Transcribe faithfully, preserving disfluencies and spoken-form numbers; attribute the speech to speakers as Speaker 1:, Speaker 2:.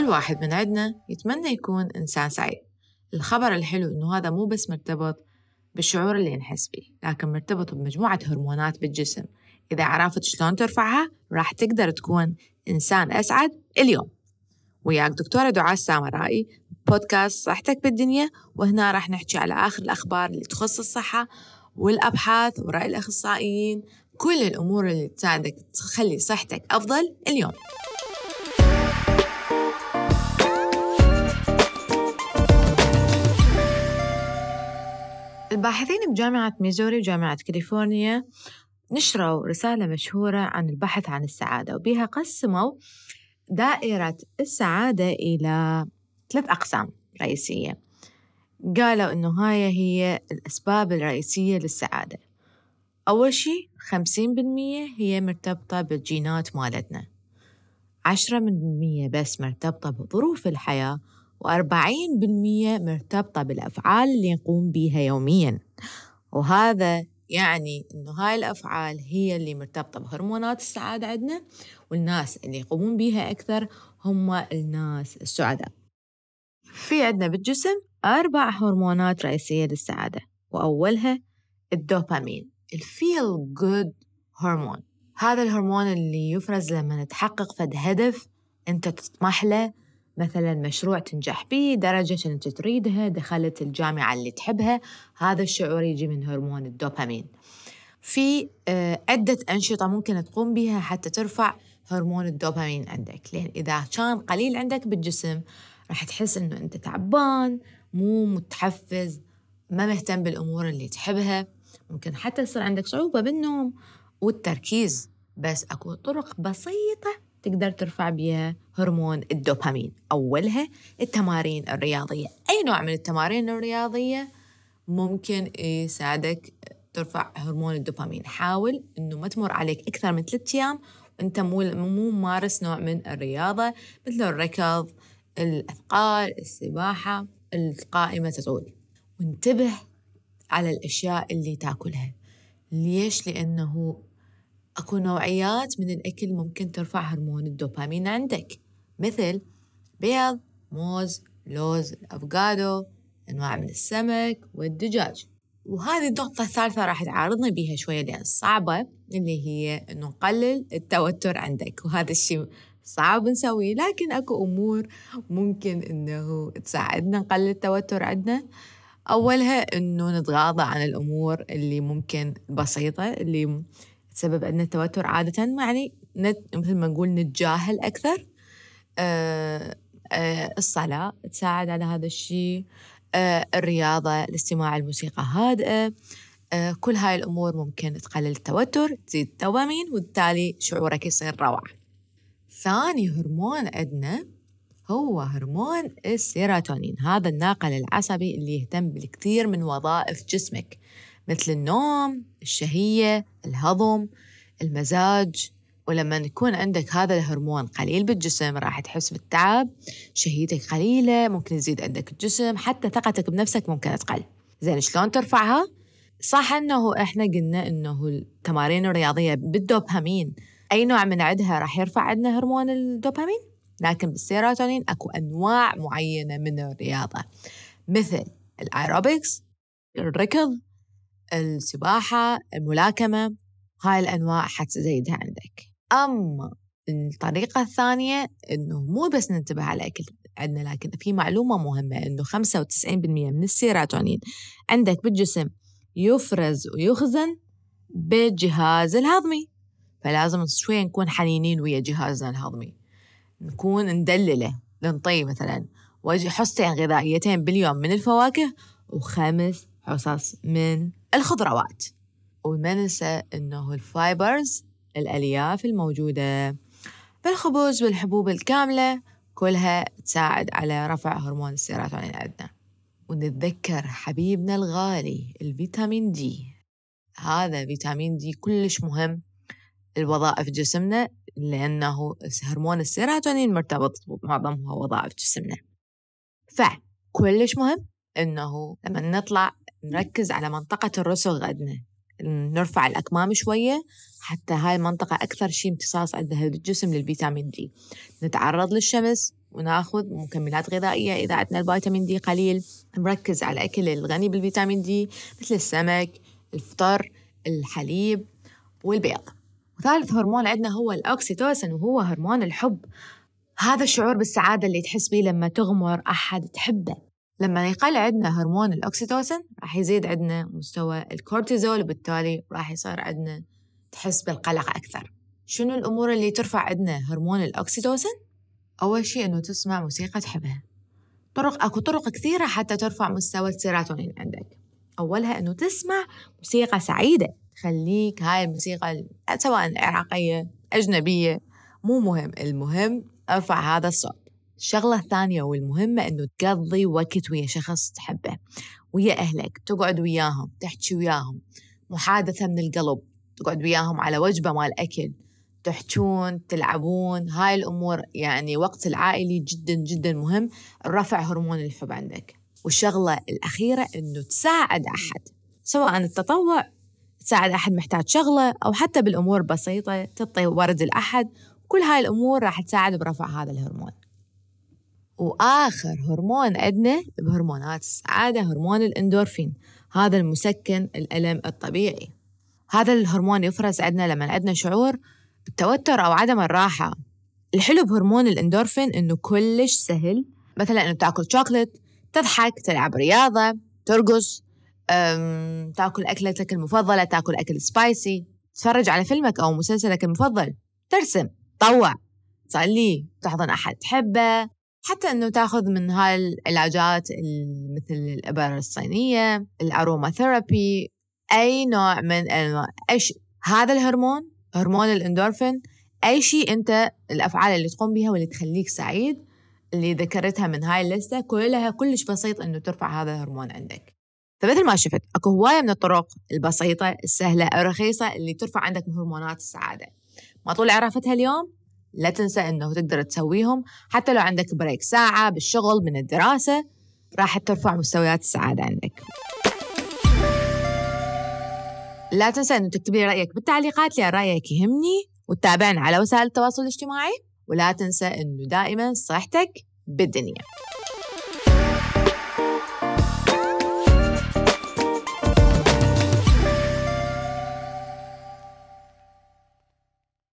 Speaker 1: واحد من عندنا يتمنى يكون إنسان سعيد. الخبر الحلو إنه هذا مو بس مرتبط بالشعور اللي نحس فيه، لكن مرتبط بمجموعة هرمونات بالجسم. إذا عرفت شلون ترفعها راح تقدر تكون إنسان أسعد اليوم. وياك دكتورة دعاء السامرائي، بودكاست صحتك بالدنيا، وهنا راح نحكي على آخر الأخبار اللي تخص الصحة والأبحاث ورأي الأخصائيين، كل الأمور اللي تساعدك تخلي صحتك أفضل اليوم. الباحثين بجامعة ميزوري وجامعة كاليفورنيا نشروا رسالة مشهورة عن البحث عن السعادة، وبها قسموا دائرة السعادة إلى ثلاث أقسام رئيسية. قالوا إنه هاي هي الأسباب الرئيسية للسعادة. أول شيء خمسين بالمية هي مرتبطة بالجينات مالتنا، عشرة بالمية بس مرتبطة بظروف الحياة، وأربعين بالمية مرتبطة بالأفعال اللي نقوم بيها يومياً. وهذا يعني إنه هاي الأفعال هي اللي مرتبطة بهرمونات السعادة عندنا، والناس اللي يقومون بيها أكثر هم الناس السعداء. في عندنا بالجسم أربع هرمونات رئيسية للسعادة، وأولها الدوبامين، الفيل جود هرمون. هذا الهرمون اللي يفرز لما نتحقق فد هدف أنت تطمح له، مثلاً مشروع تنجح بيه، درجة أنت تريدها، دخلت الجامعة اللي تحبها. هذا الشعور يجي من هرمون الدوبامين. في عدة أنشطة ممكن تقوم بها حتى ترفع هرمون الدوبامين عندك، لأن إذا كان قليل عندك بالجسم راح تحس إنه أنت تعبان، مو متحفز، ما مهتم بالأمور اللي تحبها. ممكن حتى يصير عندك صعوبة بالنوم والتركيز. بس أكو طرق بسيطة تقدر ترفع بيها هرمون الدوبامين. أولها التمارين الرياضية. أي نوع من التمارين الرياضية ممكن يساعدك ترفع هرمون الدوبامين. حاول إنه ما تمر عليك أكثر من ثلاثة أيام وأنت مو مو مارس نوع من الرياضة، مثل الركض، الأثقال، السباحة، القائمة تطول. وانتبه على الأشياء اللي تاكلها. ليش؟ لأنه أكو نوعيات من الأكل ممكن ترفع هرمون الدوبامين عندك، مثل بيض، موز، لوز، الأفوكادو، أنواع من السمك والدجاج. وهذه النقطة الثالثة راح تعارضني بيها شوية لأن صعبة، اللي هي أنه نقلل التوتر عندك. وهذا الشيء صعب نسويه، لكن أكو أمور ممكن أنه تساعدنا نقلل التوتر عندنا. أولها أنه نتغاضى عن الأمور اللي ممكن بسيطة اللي تسبب عندنا التوتر عادة، يعني نت... مثل ما نقول نتجاهل أكثر. آه آه الصلاة تساعد على هذا الشيء، آه الرياضة، الاستماع الموسيقى هادئة، آه كل هاي الأمور ممكن تقلل التوتر، تزيد الدوبامين، وبالتالي شعورك يصير روعة. ثاني هرمون عندنا هو هرمون السيروتونين. هذا الناقل العصبي اللي يهتم بالكثير من وظائف جسمك، مثل النوم، الشهية، الهضم، المزاج. ولما يكون عندك هذا الهرمون قليل بالجسم راح تحس بالتعب، شهيتك قليلة، ممكن يزيد عندك الجسم، حتى ثقتك بنفسك ممكن تقل. زين، شلون ترفعها؟ صح أنه إحنا قلنا أنه التمارين الرياضية بالدوبامين أي نوع من عندها راح يرفع عندنا هرمون الدوبامين، لكن بالسيروتونين أكو أنواع معينة من الرياضة، مثل الأيروبكس، الركض، السباحة، الملاكمة. هاي الأنواع حتزيدها عندك. أما الطريقة الثانية إنه مو بس ننتبه على الأكل عندنا، لكن في معلومة مهمة إنه خمسة وتسعين بالمية من السيروتونين عندك بالجسم يفرز ويخزن بالجهاز الهضمي. فلازم شوية نكون حنينين ويا جهازنا الهضمي، نكون ندلله، ننطي مثلا حصتين غذائيتين باليوم من الفواكه وخمس حصص من الخضروات. وما ننسى إنه الفايبرز، الألياف الموجودة بالخبز والحبوب الكاملة كلها تساعد على رفع هرمون السيروتونين عندنا. ونتذكر حبيبنا الغالي الفيتامين دي. هذا فيتامين دي كلش مهم الوظائف جسمنا، لأنه هرمون السيروتونين مرتبط بمعظمها وظائف جسمنا. فكلش مهم إنه لما نطلع نركز على منطقة الرسغ عندنا، نرفع الأكمام شوية، حتى هاي المنطقة أكثر شيء امتصاص عندها بالجسم للفيتامين دي. نتعرض للشمس، وناخذ مكملات غذائية إذا عندنا الفيتامين دي قليل، نركز على الأكل الغني بالفيتامين دي مثل السمك، الفطر، الحليب والبيض. وثالث هرمون عندنا هو الأوكسيتوسين، وهو هرمون الحب. هذا الشعور بالسعادة اللي تحس بيه لما تغمر أحد تحبه. لما يقل عندنا هرمون الأوكسيتوسين راح يزيد عندنا مستوى الكورتيزول، وبالتالي راح يصير عندنا تحس بالقلق أكثر. شنو الأمور اللي ترفع عندنا هرمون الأوكسيتوسين؟ أول شيء أنه تسمع موسيقى تحبها. طرق أكو طرق كثيرة حتى ترفع مستوى السيروتونين عندك. أولها أنه تسمع موسيقى سعيدة تخليك، هاي الموسيقى سواء عراقية أجنبية مو مهم، المهم ارفع هذا الصوت. الشغلة الثانية والمهمة أنه تقضي وقت ويا شخص تحبه، ويا أهلك، تقعد وياهم، تحكي وياهم، محادثة من القلب، تقعد وياهم على وجبة مال أكل، تحجون، تلعبون. هاي الأمور يعني وقت العائلي جدا جدا مهم رفع هرمون الحب عندك. والشغلة الأخيرة أنه تساعد أحد، سواء التطوع، تساعد أحد محتاج شغلة، أو حتى بالأمور بسيطة تعطي ورد لأحد. كل هاي الأمور راح تساعد برفع هذا الهرمون. وآخر هرمون عندنا بهرمونات السعادة هرمون الإندورفين، هذا المسكن الألم الطبيعي. هذا الهرمون يفرز عندنا لما عندنا شعور بالتوتر أو عدم الراحة. الحلو بهرمون الإندورفين إنه كلش سهل، مثلا إنه تأكل شوكولات، تضحك، تلعب رياضة، ترقص، تأكل أكلتك المفضلة، تأكل أكل سبايسي، تتفرج على فيلمك أو مسلسلك المفضل، ترسم، تطوع، تصلي، تحضن أحد تحبه، حتى إنه تأخذ من هاي العلاجات مثل الإبر الصينية، الأروما ثيرابي، أي نوع من أنواع أيش. هذا الهرمون هرمون الإندورفين، أي شيء أنت الأفعال اللي تقوم بها واللي تخليك سعيد اللي ذكرتها من هاي الليستة كلها كلش بسيط إنه ترفع هذا الهرمون عندك. فمثل ما شفت أكو هواية من الطرق البسيطة السهلة الرخيصة اللي ترفع عندك من هرمونات السعادة. ما طول عرفتها اليوم لا تنسى إنه تقدر تسويهم، حتى لو عندك بريك ساعة بالشغل من الدراسة راح ترفع مستويات السعادة عندك. لا تنسى إنه تكتب لي رأيك بالتعليقات لأن رأيك يهمني، وتتابعنا على وسائل التواصل الاجتماعي. ولا تنسى إنه دائما صحتك بالدنيا.